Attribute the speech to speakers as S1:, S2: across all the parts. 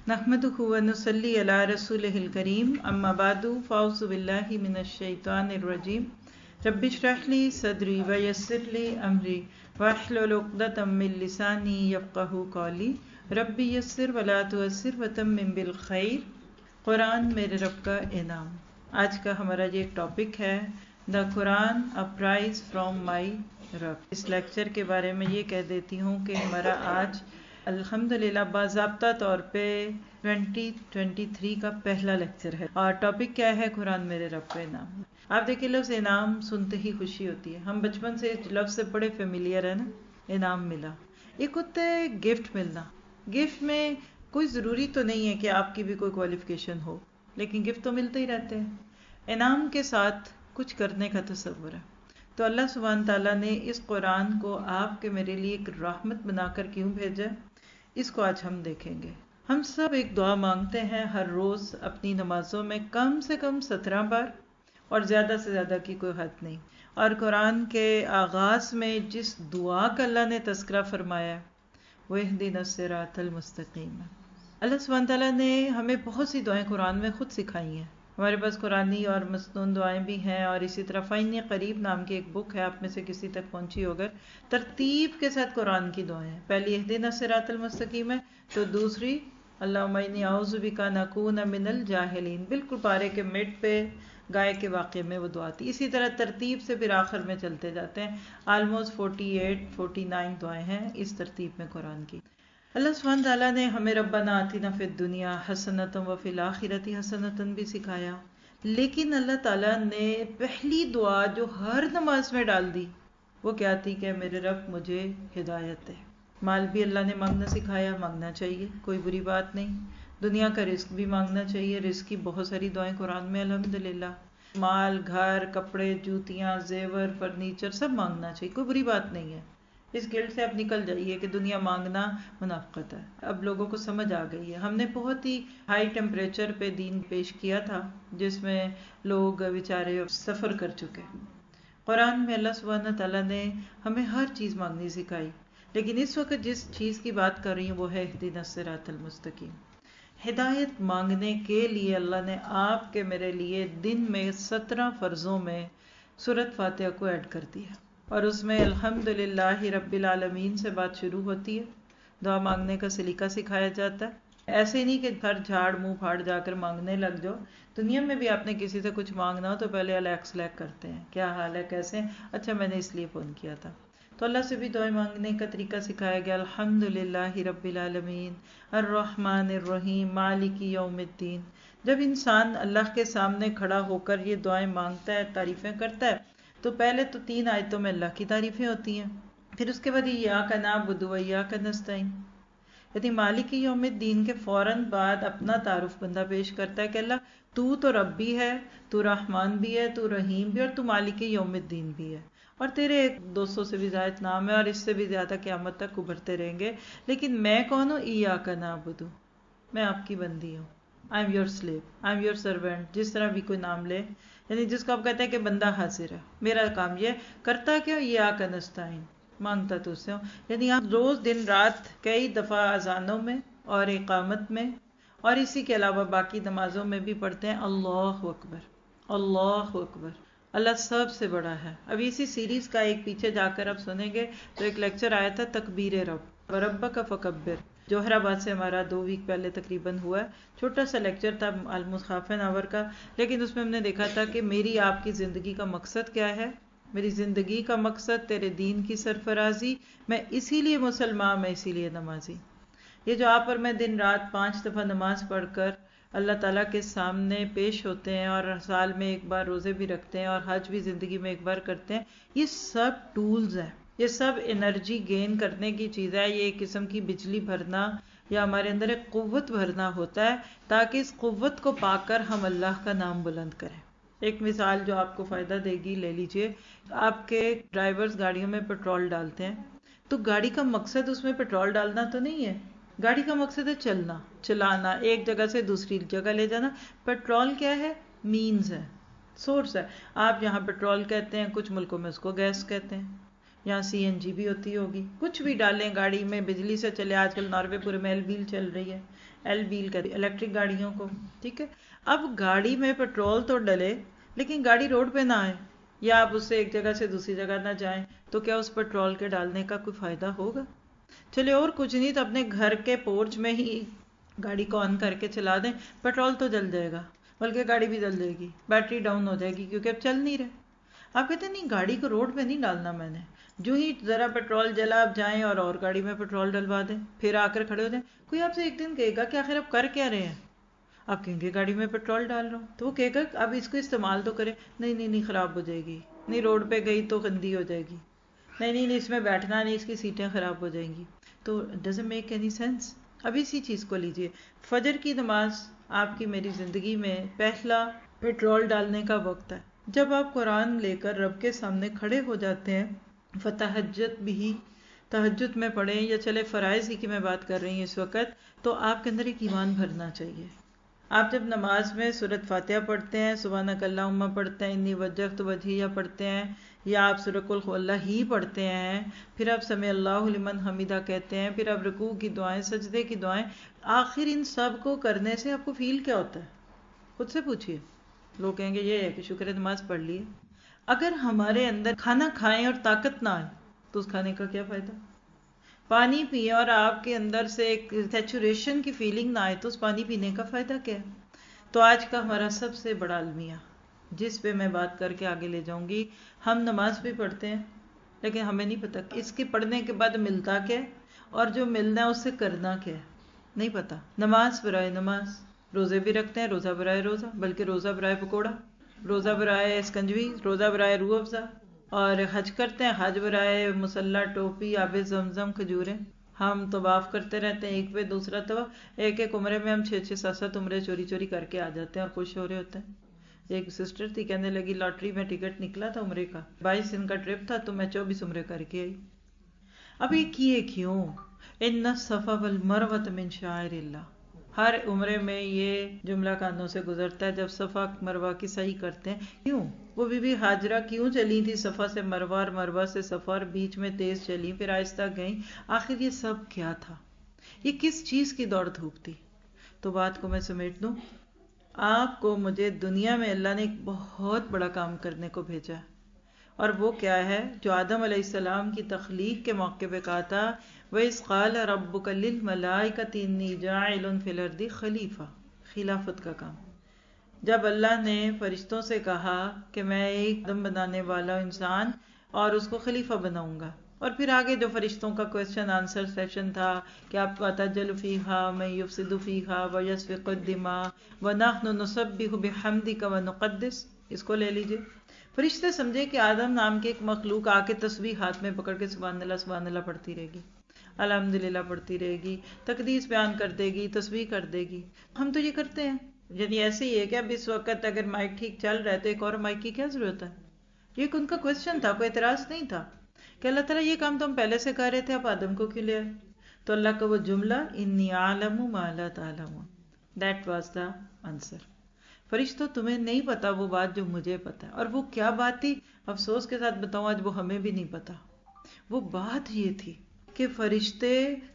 S1: नहमदुहु व नुसल्ली अला रसूलिहिल करीम अम्मा बादु फ़ाउज़ु बिल्लाहि मिनश शैतानिर रजीम रब्बि इश्रह ली सदरी व यस्सिर ली अमरी वहलुल उक़दतम मिन लिसानी यफ़क़हू क़ौली रब्बि यस्सिर व ला तुअस्सिर व तम्मिम बिल खैर। कुरान मेरे रब का इनाम। आज का हमारा ये टॉपिक है the Quran a prize from my रब। इस लेक्चर के बारे में ये कह देती हूँ कि हमारा आज अल्हम्दुलिल्लाह बाज़ाब्ता तौर पे 2023 का पहला लेक्चर है और टॉपिक क्या है? कुरान मेरे रब का इनाम। आप देखिए, लफ्ज़ इनाम सुनते ही खुशी होती है। हम बचपन से इस लफ्ज़ से बड़े फेमिलियर है ना। इनाम मिला, एक होता है गिफ्ट मिलना। गिफ्ट में कोई ज़रूरी तो नहीं है कि आपकी भी कोई क्वालिफिकेशन हो, लेकिन गिफ्ट तो मिलते ही रहते हैं। इनाम के साथ कुछ करने का तसव्वुर है। तो अल्लाह सुब्हान ताला ने इस कुरान को आपके मेरे लिए एक रहमत बनाकर क्यों भेजा, इसको आज हम देखेंगे। हम सब एक दुआ मांगते हैं हर रोज़ अपनी नमाजों में कम से कम 17 बार, और ज़्यादा से ज़्यादा की कोई हद नहीं। और कुरान के आगाज़ में जिस दुआ का अल्लाह ने तज़किरा फरमाया वो इहदिनस सिरातल मुस्तकीम है। अल्लाह सुब्हान ताला ने हमें बहुत सी दुआएं कुरान में खुद सिखाई हैं। हमारे पास कुरानी और मसनून दुआएं भी हैं, और इसी तरह फ़ाइन करीब नाम की एक बुक है, आप में से किसी तक पहुंची होकर। तरतीब के साथ कुरान की दुआएं हैं। पहली इहदिनस सिरातल मुस्तकीम है, तो दूसरी अल्लाहुम्मा इन्नी औज़ु बिका नकून मिनल जाहिलीन। बिल्कुल पारे के मिड पे गाय के वाक़े में वो दुआ थी। इसी तरह तरतीब से फिर आखिर में चलते जाते हैं। आलमोस्ट 48-49 दुआएं हैं इस तरतीब में कुरान की। अल्लाह सुब्हान ताला ने हमें रब्बना आतिना फिद दुनिया हसनतन व फिल आखिरती हसनतन भी सिखाया, लेकिन अल्लाह ताला ने पहली दुआ जो हर नमाज में डाल दी वो क्या थी कि मेरे रब मुझे हिदायत दे। माल भी अल्लाह ने मांगना सिखाया, मांगना चाहिए, कोई बुरी बात नहीं। दुनिया का रिस्क भी मांगना चाहिए, रिस्क की बहुत सारी दुआएं कुरान में अल्हम्दुलिल्लाह। माल, घर, कपड़े, जूतियाँ, जेवर, फर्नीचर सब मांगना चाहिए, कोई बुरी बात नहीं है। इस गिल्ट से आप निकल जाइए कि दुनिया मांगना मुनाफ़क़त है। अब लोगों को समझ आ गई है। हमने बहुत ही हाई टेम्परेचर पे दीन पेश किया था, जिसमें लोग बेचारे सफ़र कर चुके। कुरान में अल्लाह सुब्हान ताला ने हमें हर चीज़ मांगनी सिखाई, लेकिन इस वक्त जिस चीज़ की बात कर रही हूँ वो है इहदिनस सिरातल मुस्तकीम। हिदायत मांगने के लिए अल्लाह ने आपके मेरे लिए दिन में 17 फ़र्ज़ों में सूरत फातिहा को ऐड कर दिया, और उसमें अल्हम्दुलिल्लाहि रब्बिल आलमीन से बात शुरू होती है। दुआ मांगने का सलीका सिखाया जाता है। ऐसे नहीं कि घर झाड़ मुंह फाड़ जाकर मांगने लग जाओ। दुनिया में भी आपने किसी से कुछ मांगना हो तो पहले अलैक्सलैक करते हैं, क्या हाल है, कैसे हैं? अच्छा मैंने इसलिए फ़ोन किया था। तो अल्लाह से भी दुआ मांगने का तरीका सिखाया गया। अल्हम्दुलिल्लाहि रब्बिल आलमीन अर्रहमानिर रहीम मालिकी यौमिद्दीन। जब इंसान अल्लाह के सामने खड़ा होकर ये दुआएं मांगता है, तारीफ़ें करता है, तो पहले तो 3 आयतों में अल्लाह की तारीफ़ें होती हैं। फिर उसके बाद इय्याका नअबुदु व इय्याका नस्तईन। यदि मालिकी यौमिद्दीन के फ़ौरन बाद अपना तारुफ बंदा पेश करता है कि अल्लाह तू तो रब भी है, तू रहमान भी है, तू रहीम भी, और तू मालिकी यौमिद्दीन भी है, और तेरे 200 से भी ज़्यादा नाम है और इससे भी ज़्यादा क़यामत तक उभरते रहेंगे। लेकिन मैं कौन हूँ? इय्याका नअबुदु, मैं आपकी बंदी हूँ। I am your slave, I am your servant, जिस तरह भी कोई नाम ले, यानी जिसको आप कहते हैं कि बंदा हाजिर है। मेरा काम ये करता क्या? इय्याका नस्तईन, मांगता तो उससे हूँ। यानी आप रोज़ दिन रात कई दफ़ा अजानों में और इकामत में और इसी के अलावा बाकी नमाजों में भी पढ़ते हैं अल्लाहु अकबर, अल्लाहु अकबर, अल्लाह सबसे बड़ा है। अब इसी सीरीज़ का एक पीछे जाकर आप सुनेंगे तो एक लेक्चर आया था तकबीर रब, रब्बका फकब्बिर, जोहराबाद से हमारा 2 वीक पहले तकरीबन हुआ है। छोटा सा लेक्चर था, ऑलमोस्ट हाफ एन आवर का, लेकिन उसमें हमने देखा था कि मेरी आपकी ज़िंदगी का मकसद क्या है। मेरी ज़िंदगी का मकसद तेरे दीन की सरफराजी। मैं इसीलिए मुसलमान, मैं इसीलिए नमाजी। ये जो आप और मैं दिन रात 5 दफ़ा नमाज पढ़कर अल्लाह ताला के सामने पेश होते हैं, और साल में एक बार रोज़े भी रखते हैं, और हज भी ज़िंदगी में एक बार करते हैं, ये सब टूल्स हैं, ये सब एनर्जी गेन करने की चीज़ है। ये एक किस्म की बिजली भरना या हमारे अंदर एक क़ुव्वत भरना होता है, ताकि इस क़ुव्वत को पाकर हम अल्लाह का नाम बुलंद करें। एक मिसाल जो आपको फ़ायदा देगी ले लीजिए। आपके ड्राइवर्स गाड़ियों में पेट्रोल डालते हैं, तो गाड़ी का मकसद उसमें पेट्रोल डालना तो नहीं है। गाड़ी का मकसद है चलना, चलाना, एक जगह से दूसरी जगह ले जाना। पेट्रोल क्या है? मीन्स है, सोर्स है। आप यहाँ पेट्रोल कहते हैं, कुछ मुल्कों में उसको गैस कहते हैं। یہاں CNG بھی ہوتی ہوگی، کچھ بھی ڈالیں گاڑی میں، بجلی سے چلے، آج کل ناروے پورے میں ایل ویل چل رہی ہے، ایل ویل کہتے ہیں الیکٹرک گاڑیوں کو، ٹھیک ہے. اب گاڑی میں پیٹرول تو ڈلے لیکن گاڑی روڈ پہ نہ آئے، یا آپ اس سے ایک جگہ سے دوسری جگہ نہ جائیں، تو کیا اس پیٹرول کے ڈالنے کا کوئی فائدہ ہوگا؟ چلے اور کچھ نہیں تو اپنے گھر کے پورچ میں ہی گاڑی کو آن کر کے چلا دیں، پیٹرول تو جل جائے گا، بلکہ گاڑی بھی جل جائے گی، بیٹری ڈاؤن ہو جائے گی کیونکہ اب چل نہیں رہے. آپ کہتے ہیں نہیں گاڑی کو روڈ پہ نہیں ڈالنا میں نے، جو ہی ذرا پیٹرول جلا آپ جائیں اور گاڑی میں پیٹرول ڈلوا دیں، پھر آ کر کھڑے ہو جائیں. کوئی آپ سے ایک دن کہے گا کہ آخر آپ کر کیا رہے ہیں؟ آپ کہیں گے گاڑی میں پیٹرول ڈال رہا ہوں، تو وہ کہے گا اب اس کو استعمال تو کرے. نہیں نہیں نہیں، خراب ہو جائے گی، نہیں روڈ پہ گئی تو گندی ہو جائے گی، نہیں نہیں نہیں اس میں بیٹھنا نہیں، اس کی سیٹیں خراب ہو جائیں گی. تو ڈزنٹ میک اینی سینس. اب اسی چیز کو لیجئے، فجر کی نماز آپ کی میری زندگی میں پہلا پیٹرول ڈالنے کا وقت ہے. جب آپ قرآن لے کر رب کے سامنے کھڑے ہو جاتے ہیں، فتہجد بھی، تہجد میں پڑھیں، یا چلے فرائض ہی کی میں بات کر رہی ہوں اس وقت، تو آپ کے اندر ایک ایمان بھرنا چاہیے. آپ جب نماز میں سورۃ فاتحہ پڑھتے ہیں، سبحانک اللہم پڑھتے ہیں، انی وجہت وجہیہ پڑھتے ہیں، یا آپ سورۃ قل هو اللہ ہی پڑھتے ہیں، پھر آپ سمع اللہ لمن حمیدہ کہتے ہیں، پھر آپ رکوع کی دعائیں، سجدے کی دعائیں، آخر ان سب کو کرنے سے آپ کو فیل کیا ہوتا ہے؟ خود سے پوچھئے. لوگ کہیں گے یہ ہے کہ شکر ہے نماز پڑھ لی ہے. اگر ہمارے اندر کھانا کھائیں اور طاقت نہ آئے تو اس کھانے کا کیا فائدہ؟ پانی پیئے اور آپ کے اندر سے ایک سیچوریشن کی فیلنگ نہ آئے تو اس پانی پینے کا فائدہ کیا ہے؟ تو آج کا ہمارا سب سے بڑا المیہ جس پہ میں بات کر کے آگے لے جاؤں گی، ہم نماز بھی پڑھتے ہیں لیکن ہمیں نہیں پتا اس کے پڑھنے کے بعد ملتا کیا ہے، اور جو ملنا ہے اس سے کرنا کیا ہے، نہیں پتا. نماز برائے نماز، روزے بھی رکھتے ہیں، روزہ برائے روزہ، بلکہ روزہ برائے پکوڑا، روزہ برائے اسکنجوی، روزہ برائے روح افزا، اور حج کرتے ہیں، حج برائے مسلح، ٹوپی، آب زمزم، کھجوریں. ہم طواف کرتے رہتے ہیں، ایک پہ دوسرا طواف، ایک ایک عمرے میں ہم 6 7 عمرے چوری چوری کر کے آ جاتے ہیں اور خوش ہو رہے ہوتے ہیں. ایک سسٹر تھی کہنے لگی لاٹری میں ٹکٹ نکلا تھا عمرے کا، 22 دن کا ٹرپ تھا تو میں 24 عمرے کر کے آئی. اب یہ کیے کیوں؟ ان الصفا والمروہ من شعائر اللہ. ہر عمرے میں یہ جملہ کانوں سے گزرتا ہے جب صفا مروہ کی صحیح کرتے ہیں. کیوں؟ وہ بی بی ہاجرہ کیوں چلی تھی صفا سے مروہ اور مروہ سے صفا، اور بیچ میں تیز چلی پھر آہستہ گئیں؟ آخر یہ سب کیا تھا؟ یہ کس چیز کی دوڑ دھوپ تھی؟ تو بات کو میں سمیٹ دوں، آپ کو مجھے دنیا میں اللہ نے ایک بہت بڑا کام کرنے کو بھیجا ہے، اور وہ کیا ہے جو آدم علیہ السلام کی تخلیق کے موقع پہ کہا تھا، وَإِذْ قَالَ رَبُّكَ لِلْمَلَائِكَةِ إِنِّي جَاعِلٌ فِي الْأَرْضِ خلیفہ، خلافت کا کام. جب اللہ نے فرشتوں سے کہا کہ میں ایک آدم بنانے والا انسان اور اس کو خلیفہ بناؤں گا، اور پھر آگے جو فرشتوں کا کویسچن آنسر سیشن تھا کہ آپ وَتَجْعَلُ فِيهَا مَن يُفْسِدُ فِيهَا وَيَسْفِكُ الدِّمَاءَ وَنَحْنُ نُسَبِّحُ بِحَمْدِكَ وَنُقَدِّسُ. اس کو لے لیجئے. فرشتے سمجھے کہ آدم نام کے ایک مخلوق آ کے تسبیح ہاتھ میں پکڑ کے سبحان اللہ پڑھتی رہے گی، الحمدللہ پڑھتی رہے گی، تقدیس بیان کر دے گی، تسبیح کر دے گی. ہم تو یہ کرتے ہیں. یعنی ایسے ہی ہے کہ اب اس وقت اگر مائک ٹھیک چل رہا ہے تو ایک اور مائک کی کیا ضرورت ہے؟ یہ ان کا کویسچن تھا، کوئی اعتراض نہیں تھا کہ اللہ تعالیٰ یہ کام تو ہم پہلے سے کر رہے تھے، اب آدم کو کیوں لے آئے؟ تو اللہ کا وہ جملہ انی اعلم ما لا تعلمون، دیٹ واز دا آنسر. فرشتوں تمہیں نہیں پتا وہ بات جو مجھے پتا ہے. اور وہ کیا بات تھی؟ افسوس کے ساتھ بتاؤں آج وہ ہمیں بھی نہیں پتا. وہ بات یہ تھی کہ فرشتے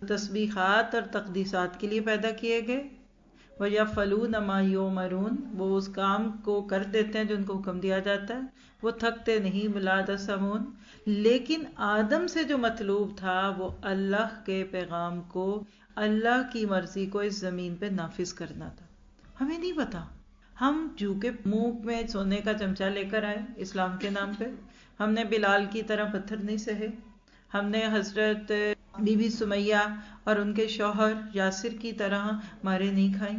S1: تسبیحات اور تقدیسات کے لیے پیدا کیے گئے، وَيَفْعَلُونَ مَا يُؤْمَرُونَ، وہ اس کام کو کر دیتے ہیں جو ان کو حکم دیا جاتا ہے، وہ تھکتے نہیں، وَلَا يَسْأَمُونَ. لیکن آدم سے جو مطلوب تھا وہ اللہ کے پیغام کو، اللہ کی مرضی کو اس زمین پہ نافذ کرنا تھا. ہمیں نہیں پتا. ہم جو کہ منہ میں سونے کا چمچہ لے کر آئے اسلام کے نام پہ، ہم نے بلال کی طرح پتھر نہیں سہے، ہم نے حضرت بی بی سمیہ اور ان کے شوہر یاسر کی طرح مارے نہیں کھائیں،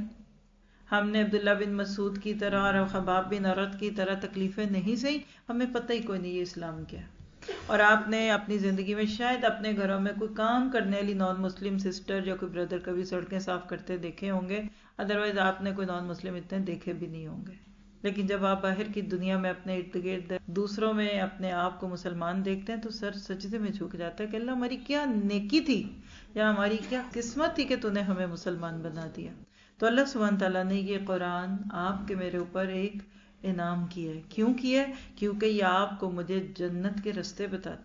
S1: ہم نے عبداللہ بن مسعود کی طرح اور خباب بن عرط کی طرح تکلیفیں نہیں سہی. ہمیں پتہ ہی کوئی نہیں یہ اسلام کیا ہے. اور آپ نے اپنی زندگی میں شاید اپنے گھروں میں کوئی کام کرنے والی نان مسلم سسٹر یا کوئی بردر کبھی سڑکیں صاف کرتے دیکھے ہوں گے، ادروائز آپ نے کوئی نان مسلم اتنے دیکھے بھی نہیں ہوں گے. لیکن جب آپ باہر کی دنیا میں اپنے ارد گرد دوسروں میں اپنے آپ کو مسلمان دیکھتے ہیں تو سر سجدے میں جھک جاتا ہے کہ اللہ ہماری کیا نیکی تھی یا ہماری کیا قسمت تھی کہ تو نے ہمیں مسلمان بنا دیا. تو اللہ سبحانہ تعالیٰ نے یہ قرآن آپ کے میرے اوپر ایک انعام کیا ہے. کیوں کیا ہے؟ کیونکہ یہ آپ کو مجھے جنت کے رستے بتاتا ہے.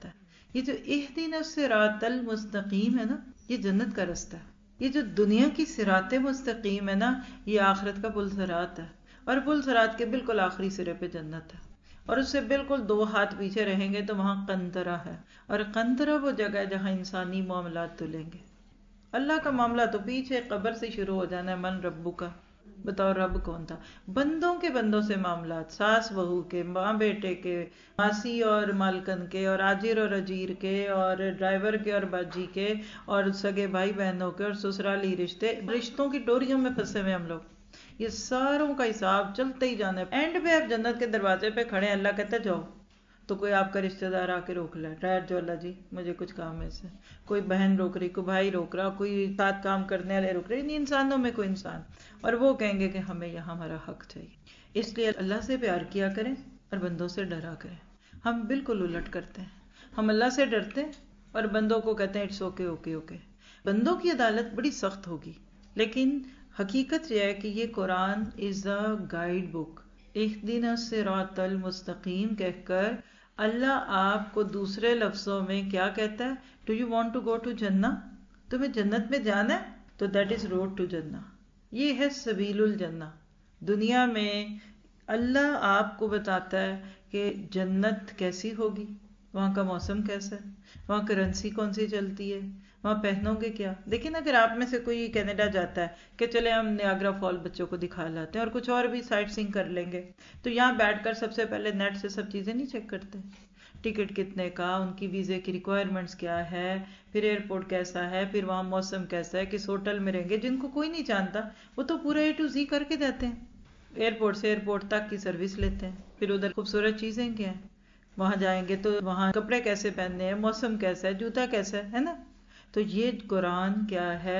S1: یہ جو اہدنا الصراط المستقیم ہے نا، یہ جنت کا راستہ ہے. یہ جو دنیا کی صراط مستقیم ہے نا، یہ آخرت کا پل صراط ہے. اور پل صراط کے بالکل آخری سرے پہ جنت ہے، اور اس سے بالکل 2 ہاتھ پیچھے رہیں گے تو وہاں قنطرہ ہے. اور قنطرہ وہ جگہ ہے جہاں انسانی معاملات تلیں گے. اللہ کا معاملہ تو پیچھے قبر سے شروع ہو جانا ہے. من ربو کا، بتاؤ رب کون تھا. بندوں کے بندوں سے معاملات، ساس بہو کے، ماں بیٹے کے، ماسی اور مالکن کے، اور آجر اور اجیر کے، اور ڈرائیور کے اور باجی کے، اور سگے بھائی بہنوں کے، اور سسرالی رشتے، رشتوں کی ڈوریوں میں پھنسے ہوئے ہم لوگ. یہ ساروں کا حساب چلتے ہی جانا ہے. اینڈ پہ آپ جنت کے دروازے پہ کھڑے ہیں، اللہ کہتا ہے جاؤ. تو کوئی آپ کا رشتہ دار آ کے روک لے، ٹھہر جو اللہ جی مجھے کچھ کام ہے. سے کوئی بہن روک رہی، کوئی بھائی روک رہا، کوئی ساتھ کام کرنے والے روک رہے، نہیں انسانوں میں کوئی انسان. اور وہ کہیں گے کہ ہمیں یہاں ہمارا حق چاہیے. اس لیے اللہ سے پیار کیا کریں اور بندوں سے ڈرا کریں. ہم بالکل الٹ کرتے ہیں. ہم اللہ سے ڈرتے ہیں اور بندوں کو کہتے ہیں اٹس اوکے اوکے اوکے. بندوں کی عدالت بڑی سخت ہوگی، لیکن حقیقت یہ ہے کہ یہ قرآن از اے گائیڈ بک. اہدنا الصراط المستقیم کہہ کر اللہ آپ کو دوسرے لفظوں میں کیا کہتا ہے؟ Do you want to go to جنہ؟ تمہیں جنت میں جانا ہے تو دیٹ از روڈ ٹو جنہ. یہ ہے سبیل الجنہ. دنیا میں اللہ آپ کو بتاتا ہے کہ جنت کیسی ہوگی، وہاں کا موسم کیسا ہے، وہاں کرنسی کون سی چلتی ہے، وہاں پہنو گے کیا. لیکن اگر آپ میں سے کوئی کینیڈا جاتا ہے کہ چلے ہم نیاگرا فال بچوں کو دکھا لاتے ہیں اور کچھ اور بھی سائٹ سینگ کر لیں گے، تو یہاں بیٹھ کر سب سے پہلے نیٹ سے سب چیزیں نہیں چیک کرتے؟ ٹکٹ کتنے کا، ان کی ویزے کی ریکوائرمنٹس کیا ہے، پھر ایئرپورٹ کیسا ہے، پھر وہاں موسم کیسا ہے، کس ہوٹل میں رہیں گے. جن کو کوئی نہیں جانتا وہ تو پورا A to Z کر کے جاتے ہیں. ایئرپورٹ سے ایئرپورٹ تک کی سروس لیتے ہیں. پھر ادھر خوبصورت چیزیں کیا ہیں، وہاں جائیں گے تو وہاں کپڑے کیسے پہننے ہیں، موسم کیسا ہے، جوتا کیسا ہے نا. تو یہ قرآن کیا ہے،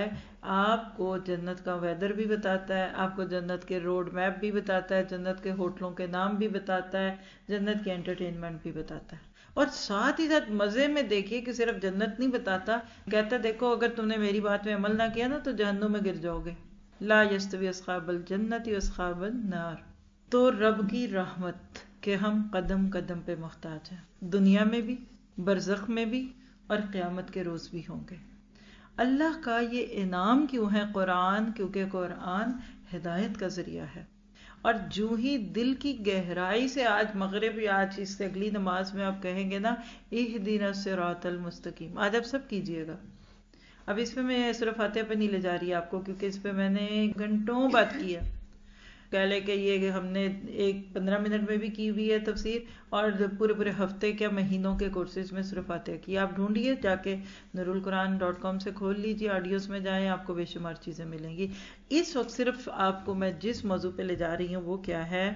S1: آپ کو جنت کا ویدر بھی بتاتا ہے، آپ کو جنت کے روڈ میپ بھی بتاتا ہے، جنت کے ہوٹلوں کے نام بھی بتاتا ہے، جنت کے انٹرٹینمنٹ بھی بتاتا ہے. اور ساتھ ہی ساتھ مزے میں دیکھیے کہ صرف جنت نہیں بتاتا، کہتا دیکھو اگر تم نے میری بات میں عمل نہ کیا نا تو جہنم میں گر جاؤ گے. لا یستوی اصحاب الجنت واصحاب النار. تو رب کی رحمت کہ ہم قدم قدم پہ محتاج ہیں، دنیا میں بھی، برزخ میں بھی، اور قیامت کے روز بھی ہوں گے. اللہ کا یہ انعام کیوں ہے قرآن؟ کیونکہ قرآن ہدایت کا ذریعہ ہے. اور جو ہی دل کی گہرائی سے آج مغرب یا آج اس سے اگلی نماز میں آپ کہیں گے نا اہدنا الصراط المستقیم، آج آپ سب کیجئے گا. اب اس پہ میں سورہ فاتحہ پہ نہیں لے جا رہی آپ کو، کیونکہ اس پہ میں نے گھنٹوں بات کی ہے. کہہ لے کہ یہ ہم نے 15 منٹ میں بھی کی ہوئی ہے تفسیر، اور پورے ہفتے کیا مہینوں کے کورسز میں سورہ فاتحہ کی. آپ ڈھونڈیے جا کے nurulquran.com سے کھول لیجیے، آڈیوز میں جائیں، آپ کو بے شمار چیزیں ملیں گی. اس وقت صرف آپ کو میں جس موضوع پہ لے جا رہی ہوں وہ کیا ہے،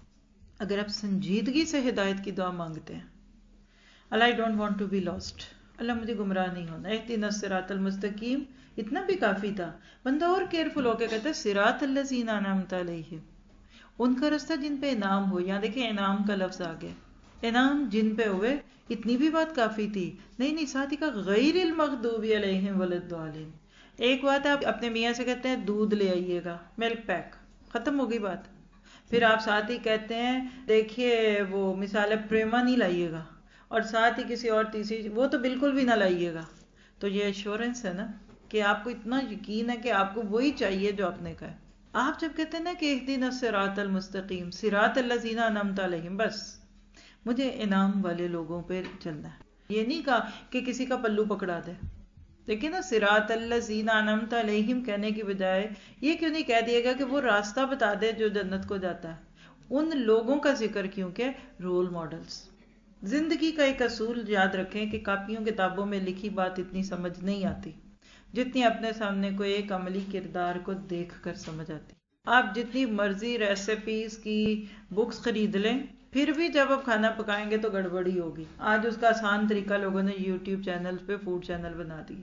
S1: اگر آپ سنجیدگی سے ہدایت کی دعا مانگتے ہیں، اللہ I don't want to be lost، اللہ مجھے گمراہ نہیں ہونا، اہدنا الصراط المستقیم، اتنا بھی کافی تھا. بندہ اور کیئرفل ہو کے کہتا ہے صراط الذین انعمت علیہم، ان کا راستہ جن پہ انعام ہو. یہاں دیکھیں انعام کا لفظ آ گیا، انعام جن پہ ہوئے، اتنی بھی بات کافی تھی. نہیں ساتھ ہی کا غیر المغضوب علیہم ولا الضالین. ایک بات آپ اپنے میاں سے کہتے ہیں دودھ لے آئیے گا، ملک پیک، ختم ہو گئی بات. پھر آپ ساتھ ہی کہتے ہیں دیکھیے وہ مثال پریما نہیں لائیے گا، اور ساتھ ہی کسی اور تیسری وہ تو بالکل بھی نہ لائیے گا. تو یہ ایشورنس ہے نا کہ آپ کو اتنا یقین ہے کہ آپ کو وہی چاہیے جو آپ نے کہا. آپ جب کہتے ہیں نا کہ اہدنا الصراط المستقیم صراط الذین انعمت علیہم، بس مجھے انعام والے لوگوں پہ چلنا ہے. یہ نہیں کہا کہ کسی کا پلو پکڑا دے. دیکھیں نا صراط الذین انعمت علیہم کہنے کی بجائے یہ کیوں نہیں کہہ دیا گیا کہ وہ راستہ بتا دے جو جنت کو جاتا ہے. ان لوگوں کا ذکر کیوں کہ رول ماڈلز. زندگی کا ایک اصول یاد رکھیں کہ کاپیوں کتابوں میں لکھی بات اتنی سمجھ نہیں آتی جتنی اپنے سامنے کوئی ایک عملی کردار کو دیکھ کر سمجھ آتی. آپ جتنی مرضی ریسیپیز کی بکس خرید لیں، پھر بھی جب آپ کھانا پکائیں گے تو گڑبڑی ہوگی. آج اس کا آسان طریقہ لوگوں نے یوٹیوب چینل پہ فوڈ چینل بنا دی.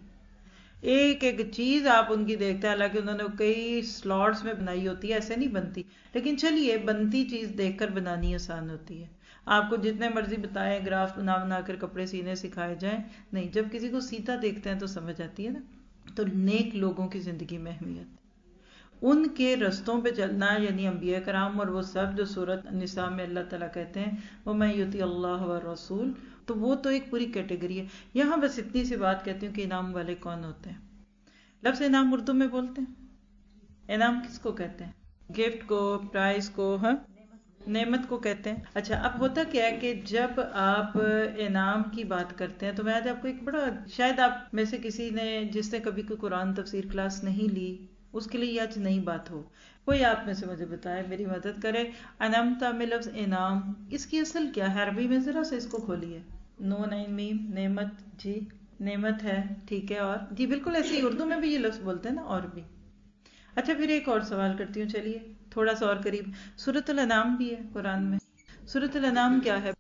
S1: ایک ایک چیز آپ ان کی دیکھتے ہیں، حالانکہ انہوں نے کئی سلاٹس میں بنائی ہوتی ہے، ایسے نہیں بنتی. لیکن چلیے بنتی چیز دیکھ کر بنانی آسان ہوتی ہے. آپ کو جتنے مرضی بتائیں گراف بنا بنا کر کپڑے سینے سکھائے جائیں، نہیں، جب کسی کو سیتا دیکھتے ہیں تو سمجھ آتی ہے نا. تو نیک لوگوں کی زندگی میں اہمیت. ان کے رستوں پہ چلنا، یعنی انبیاء کرام اور وہ سب جو سورۃ النساء میں اللہ تعالیٰ کہتے ہیں وَمَن يُطِعِ اللَّهَ وَالرَّسُولَ، تو وہ تو ایک پوری کیٹیگری ہے. یہاں بس اتنی سی بات کہتی ہوں کہ انعام والے کون ہوتے ہیں. لفظ انعام اردو میں بولتے ہیں. انعام کس کو کہتے ہیں؟ گفٹ کو، پرائز کو، ہاں نعمت کو کہتے ہیں. اچھا اب ہوتا کیا ہے کہ جب آپ انعام کی بات کرتے ہیں تو میں آج آپ کو ایک بڑا، شاید آپ میں سے کسی نے جس نے کبھی کوئی قرآن تفسیر کلاس نہیں لی اس کے لیے یہ آج نئی بات ہو، کوئی آپ میں سے مجھے بتائے، میری مدد کرے. انعمتا میں لفظ انعام، اس کی اصل کیا ہے عربی میں؟ ذرا سے اس کو کھولیے. نون عین میم، نعمت، جی نعمت ہے، ٹھیک ہے، اور جی بالکل ایسے ہی اردو میں بھی یہ لفظ بولتے ہیں نا، اور بھی. اچھا پھر ایک اور سوال کرتی ہوں، چلیے تھوڑا سا اور قریب. سورۃ الانعام بھی ہے قرآن میں. سورۃ الانعام کیا ہے؟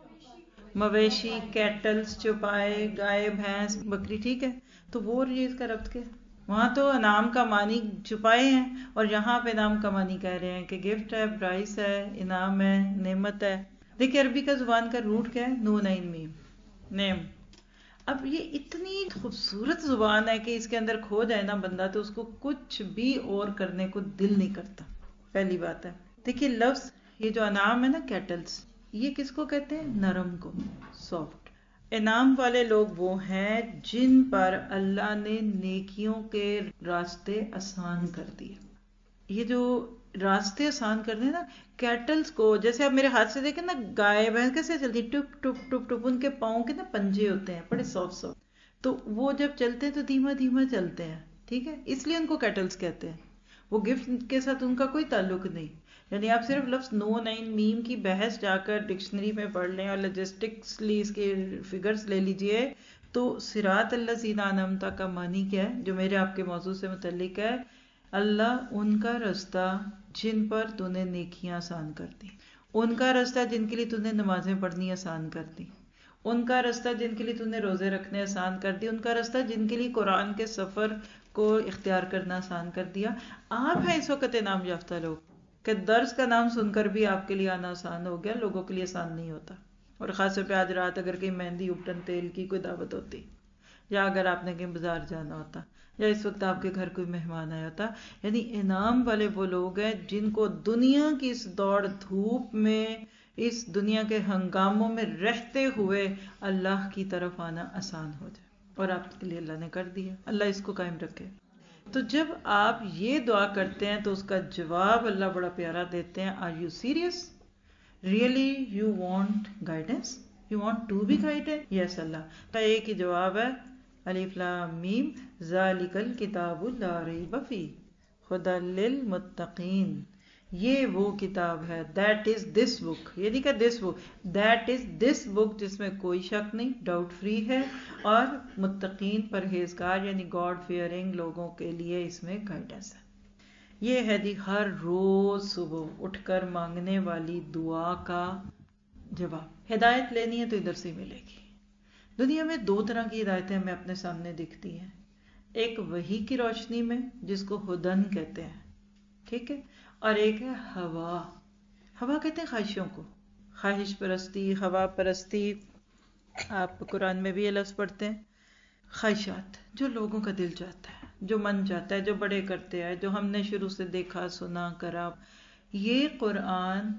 S1: مویشی، کیٹلز، چوپائے، گائے، بھینس، بکری، ٹھیک ہے. تو وہ اور یہ اس کا ربط کیا؟ وہاں تو انعام کا معنی چھپائے ہیں اور یہاں پہ انعام کا معنی کہہ رہے ہیں کہ گفٹ ہے، پرائز ہے، انعام ہے، نعمت ہے. دیکھیں عربی کا زبان کا روٹ کیا ہے؟ نون عین میم، نیم. اب یہ اتنی خوبصورت زبان ہے کہ اس کے اندر کھو جائے نا بندہ تو اس کو کچھ بھی اور کرنے کو دل نہیں کرتا. پہلی بات ہے. دیکھیے لفظ یہ جو انعام ہے نا، کیٹلز، یہ کس کو کہتے ہیں؟ نرم کو، سافٹ. انعام والے لوگ وہ ہیں جن پر اللہ نے نیکیوں کے راستے آسان کر دیے. یہ جو راستے آسان کر دیں نا کیٹلز کو، جیسے آپ میرے ہاتھ سے دیکھیں نا گائے بھینس کیسے چلتی، ٹپ ٹپ ٹپ ٹپ، ان کے پاؤں کے نا پنجے ہوتے ہیں بڑے سافٹ سافٹ، تو وہ جب چلتے ہیں تو دھیما دھیما چلتے ہیں، ٹھیک ہے، اس لیے ان کو کیٹلز کہتے ہیں. وہ گفٹ کے ساتھ ان کا کوئی تعلق نہیں. یعنی آپ صرف لفظ نون عین میم کی بحث جا کر ڈکشنری میں پڑھ لیں اور لاجسٹکسلی اس کے فگرز لے لیجئے تو صراط الذین انعمت کا معنی کیا ہے جو میرے آپ کے موضوع سے متعلق ہے؟ اللہ ان کا رستہ جن پر تو نے نیکیاں آسان کر دی، ان کا رستہ جن کے لیے تو نے نمازیں پڑھنی آسان کر دی، ان کا رستہ جن کے لیے تو نے روزے رکھنے آسان کر دی، ان کا رستہ جن کے لیے قرآن کے سفر کو اختیار کرنا آسان کر دیا. آپ ہیں اس وقت انعام یافتہ لوگ کہ درس کا نام سن کر بھی آپ کے لیے آنا آسان ہو گیا، لوگوں کے لیے آسان نہیں ہوتا. اور خاص طور پہ آج رات اگر کہیں مہندی اپٹن تیل کی کوئی دعوت ہوتی، یا اگر آپ نے کہیں بازار جانا ہوتا، یا اس وقت آپ کے گھر کوئی مہمان آیا ہوتا. یعنی انعام والے وہ لوگ ہیں جن کو دنیا کی اس دوڑ دھوپ میں، اس دنیا کے ہنگاموں میں رہتے ہوئے اللہ کی طرف آنا آسان ہو جائے، اور آپ کے لیے اللہ نے کر دیا. اللہ اس کو قائم رکھے. تو جب آپ یہ دعا کرتے ہیں تو اس کا جواب اللہ بڑا پیارا دیتے ہیں. Are you serious? Really you want guidance? You want to be guided? Yes اللہ کا ایک ہی جواب ہے، الف لام میم ذالک الکتاب لا ریب فیہ ھدی للمتقین. یہ وہ کتاب ہے، دیٹ از دس بک، یہ نہیں کہ دس بک، دیٹ از دس بک جس میں کوئی شک نہیں، ڈاؤٹ فری ہے، اور متقین پرہیزگار یعنی گاڈ فیئرنگ لوگوں کے لیے اس میں گائیڈنس ہے. یہ ہے جی ہر روز صبح اٹھ کر مانگنے والی دعا کا جواب. ہدایت لینی ہے تو ادھر سے ملے گی. دنیا میں دو طرح کی ہدایتیں ہمیں اپنے سامنے دکھتی ہیں، ایک وحی کی روشنی میں جس کو ہدن کہتے ہیں، ٹھیک ہے، اور ایک ہے ہوا. ہوا کہتے ہیں خواہشوں کو، خواہش پرستی، ہوا پرستی. آپ قرآن میں بھی یہ لفظ پڑھتے ہیں. خواہشات جو لوگوں کا دل چاہتا ہے، جو من چاہتا ہے، جو بڑے کرتے ہیں، جو ہم نے شروع سے دیکھا سنا کرا. یہ قرآن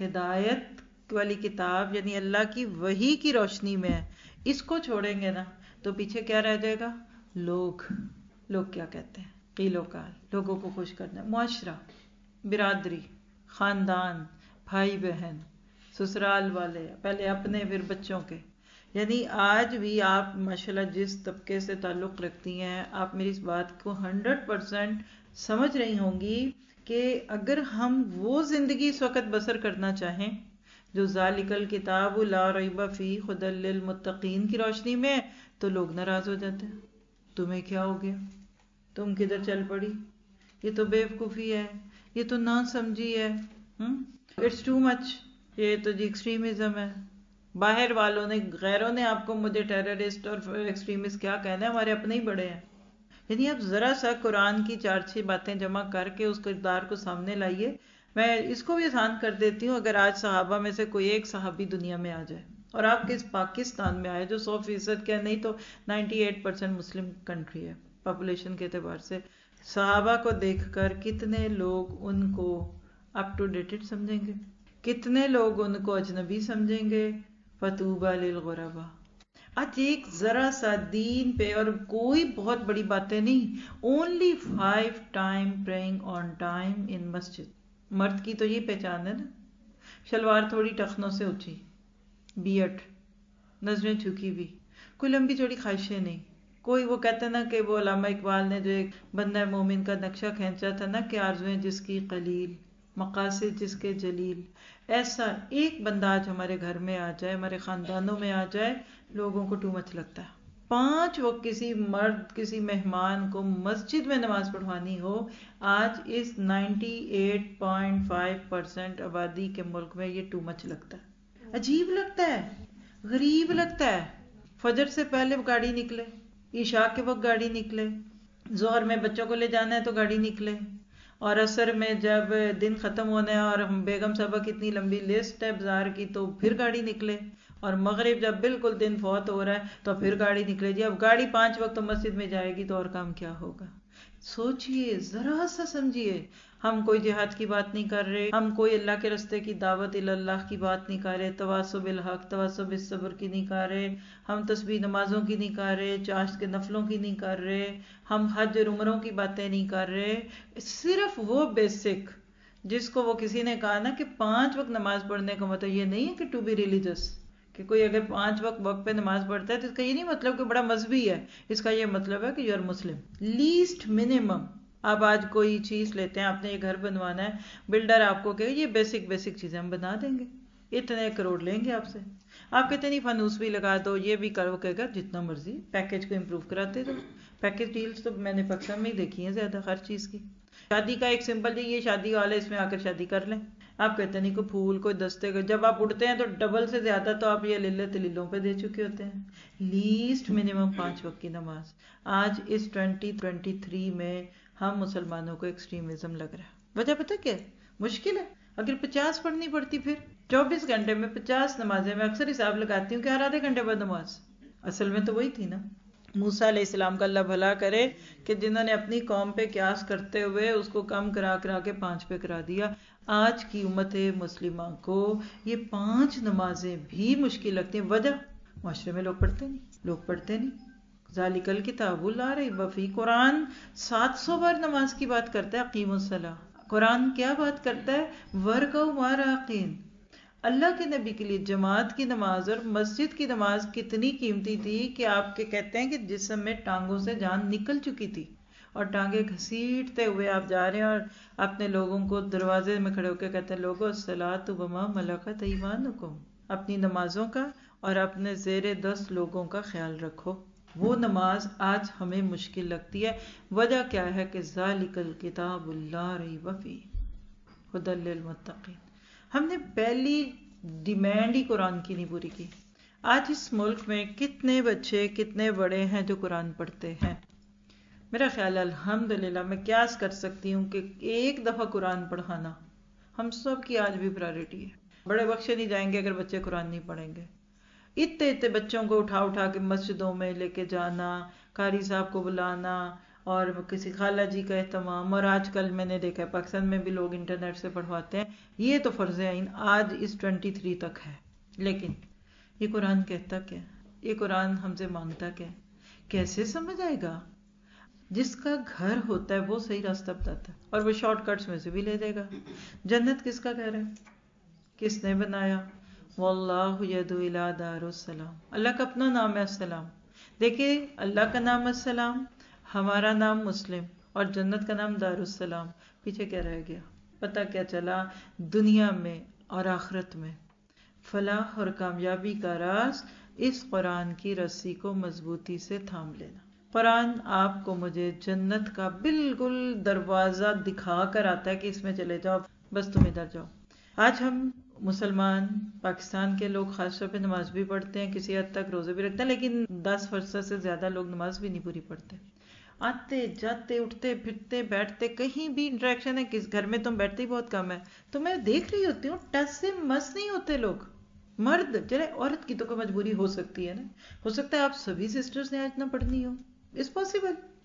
S1: ہدایت والی کتاب یعنی اللہ کی وحی کی روشنی میں ہے. اس کو چھوڑیں گے نا تو پیچھے کیا رہ جائے گا؟ لوگ کیا کہتے ہیں، قیل و قال، لوگوں کو خوش کرنا، معاشرہ، برادری، خاندان، بھائی بہن، سسرال والے، پہلے اپنے پھر بچوں کے. یعنی آج بھی آپ ماشاءاللہ جس طبقے سے تعلق رکھتی ہیں، آپ میری اس بات کو 100% سمجھ رہی ہوں گی کہ اگر ہم وہ زندگی اس وقت بسر کرنا چاہیں جو ذالک الکتاب لا ریب فیہ ھدی للمتقین کی روشنی میں، تو لوگ ناراض ہو جاتے ہیں. تمہیں کیا ہو گیا؟ تم کدھر چل پڑی؟ یہ تو بیوقوفی ہے، یہ تو نہ سمجھی ہے، اٹس ٹو مچ، یہ تو جی ایکسٹریمزم ہے. باہر والوں نے، غیروں نے آپ کو مجھے ٹیررسٹ اور ایکسٹریمسٹ کیا کہنا ہے، ہمارے اپنے ہی بڑے ہیں. یعنی آپ ذرا سا قرآن کی 4-6 باتیں جمع کر کے اس کردار کو سامنے لائیے. میں اس کو بھی آسان کر دیتی ہوں، اگر آج صحابہ میں سے کوئی ایک صحابی دنیا میں آ جائے اور آپ کے اس پاکستان میں آئے جو 100% کیا نہیں تو 98% مسلم کنٹری ہے پاپولیشن کے اعتبار سے، صحابہ کو دیکھ کر کتنے لوگ ان کو اپ ٹو ڈیٹڈ سمجھیں گے، کتنے لوگ ان کو اجنبی سمجھیں گے. فطوبى للغرباء. آج ایک ذرا سا دین پہ، اور کوئی بہت بڑی باتیں نہیں، only 5 time praying on time in مسجد. مرد کی تو یہ پہچان ہے نا، شلوار تھوڑی ٹخنوں سے اونچی، بیٹ، نظریں جھکی ہوئی، کوئی لمبی چوڑی خواہشیں نہیں. کوئی وہ کہتے نا کہ وہ علامہ اقبال نے جو ایک بندہ مومن کا نقشہ کھینچا تھا نا کہ آرزویں جس کی قلیل، مقاصد جس کے جلیل. ایسا ایک بندہ آج ہمارے گھر میں آ جائے، ہمارے خاندانوں میں آ جائے، لوگوں کو ٹو مچ لگتا ہے. 5 وقت کسی مرد، کسی مہمان کو مسجد میں نماز پڑھوانی ہو، آج اس 98.5% آبادی کے ملک میں یہ ٹو مچ لگتا ہے. عجیب لگتا ہے، غریب لگتا ہے. فجر سے پہلے گاڑی نکلے، عشاء کے وقت گاڑی نکلے، ظہر میں بچوں کو لے جانا ہے تو گاڑی نکلے، اور عصر میں جب دن ختم ہونا ہے اور بیگم صاحبہ کی اتنی لمبی لسٹ ہے بازار کی تو پھر گاڑی نکلے، اور مغرب جب بالکل دن فوت ہو رہا ہے تو پھر گاڑی نکلے. جی اب گاڑی 5 وقت تو مسجد میں جائے گی تو اور کام کیا ہوگا؟ سوچئے، ذرا سا سمجھیے. ہم کوئی جہاد کی بات نہیں کر رہے، ہم کوئی اللہ کے رستے کی دعوت اللہ کی بات نہیں کر رہے، تواصب بالحق، تواصب بالصبر کی نہیں کر رہے، ہم تسبیح نمازوں کی نہیں کر رہے، چاشت کے نفلوں کی نہیں کر رہے، ہم حج اور عمروں کی باتیں نہیں کر رہے. صرف وہ بیسک جس کو وہ کسی نے کہا نا کہ 5 وقت نماز پڑھنے کا مطلب یہ نہیں ہے کہ ٹو بی ریلیجس، کہ کوئی اگر 5 وقت پہ نماز پڑھتا ہے تو اس کا یہ نہیں مطلب کہ بڑا مذہبی ہے، اس کا یہ مطلب ہے کہ you are Muslim. Least minimum. آپ آج کوئی چیز لیتے ہیں، آپ نے یہ گھر بنوانا ہے، بلڈر آپ کو کہ یہ بیسک چیزیں ہم بنا دیں گے، اتنے کروڑ لیں گے آپ سے، آپ کتنی فانوس بھی لگا دو، یہ بھی کرو، کہے گا جتنا مرضی، پیکج کو امپروو کراتے دو. پیکج ڈیلز تو میں نے پاکستان میں ہی دیکھی ہیں زیادہ ہر چیز کی. شادی کا ایک سمپل جی یہ شادی والا اس میں آ کر شادی کر لیں، آپ کہتے نہیں کوئی پھول کوئی دستے کو، جب آپ اٹھتے ہیں تو ڈبل سے زیادہ تو آپ یہ للے تلیلوں پہ دے چکے ہوتے ہیں. لیسٹ منیمم 5 وقت کی نماز. آج اس 2023 میں ہم مسلمانوں کو ایکسٹریمزم لگ رہا ہے. وجہ پتہ کیا ہے؟ مشکل ہے. اگر 50 پڑھنی پڑتی پھر 24 گھنٹے میں 50 نمازیں، میں اکثر حساب لگاتی ہوں کہ ہر آدھے گھنٹے بعد نماز. اصل میں تو وہی تھی نا. موسیٰ علیہ السلام کا اللہ بھلا کرے کہ جنہوں نے اپنی قوم پہ قیاس کرتے ہوئے اس کو کم کرا کے 5 پہ کرا دیا. آج کی امت مسلمہ کو یہ 5 نمازیں بھی مشکل لگتی ہیں. وجہ معاشرے میں لوگ پڑھتے نہیں. ذالک الکتاب لا ریب فیہ. قرآن 700 بار نماز کی بات کرتا ہے، اقیموا الصلاۃ. قرآن کیا بات کرتا ہے؟ وارکعوا مع الراکعین. اللہ کے نبی کے لیے جماعت کی نماز اور مسجد کی نماز کتنی قیمتی تھی کہ آپ کے کہتے ہیں کہ جسم میں ٹانگوں سے جان نکل چکی تھی، اور ٹانگیں گھسیٹتے ہوئے آپ جا رہے ہیں اور اپنے لوگوں کو دروازے میں کھڑے ہو کے کہتے ہیں لوگو الصلاۃ وما ملکت ایمانکم. اپنی نمازوں کا اور اپنے زیر دست لوگوں کا خیال رکھو. وہ نماز آج ہمیں مشکل لگتی ہے. وجہ کیا ہے کہ ذالک الکتاب لا ریب فیہ ھدی للمتقین. ہم نے پہلی ڈیمانڈ ہی قرآن کی نہیں پوری کی. آج اس ملک میں کتنے بچے کتنے بڑے ہیں جو قرآن پڑھتے ہیں؟ میرا خیال ہے الحمدللہ میں قیاس کر سکتی ہوں کہ ایک دفعہ قرآن پڑھانا ہم سب کی آج بھی پرائرٹی ہے. بڑے بخشے نہیں جائیں گے اگر بچے قرآن نہیں پڑھیں گے. اتنے بچوں کو اٹھا کے مسجدوں میں لے کے جانا، قاری صاحب کو بلانا، اور کسی خالہ جی کا اہتمام. اور آج کل میں نے دیکھا ہے پاکستان میں بھی لوگ انٹرنیٹ سے پڑھواتے ہیں. یہ تو فرض عین آج اس 23 تک ہے. لیکن یہ قرآن کہتا کیا؟ یہ قرآن ہم سے مانگتا کیا؟ کیسے سمجھ آئے گا؟ جس کا گھر ہوتا ہے وہ صحیح راستہ بتاتا ہے اور وہ شارٹ کٹس میں سے بھی لے دے گا. جنت کس کا گھر ہے؟ کس نے بنایا؟ واللہ یدعو الی دار السلام. اللہ کا اپنا نام ہے السلام. دیکھیں اللہ کا نام السلام، ہمارا نام مسلم، اور جنت کا نام دار السلام. پیچھے کیا رہ گیا؟ پتہ کیا چلا؟ دنیا میں اور آخرت میں فلاح اور کامیابی کا راز اس قرآن کی رسی کو مضبوطی سے تھام لینا. قرآن آپ کو مجھے جنت کا بالکل دروازہ دکھا کر آتا ہے کہ اس میں چلے جاؤ، بس تم ادھر جاؤ. آج ہم مسلمان پاکستان کے لوگ خاص طور پہ نماز بھی پڑھتے ہیں، کسی حد تک روزے بھی رکھتے ہیں، لیکن 10% سے زیادہ لوگ نماز بھی نہیں پوری پڑھتے. آتے جاتے اٹھتے پھرتے بیٹھتے کہیں بھی انٹریکشن ہے، کس گھر میں تم بیٹھتے ہی بہت کم ہے. تو میں دیکھ رہی ہوتی ہوں ٹس سے مس نہیں ہوتے لوگ. مرد چلے، عورت کی تو کوئی مجبوری ہو سکتی ہے نا، ہو سکتا ہے آپ سبھی سسٹرز نے آج نہ پڑھنی ہو، اس پاسبل.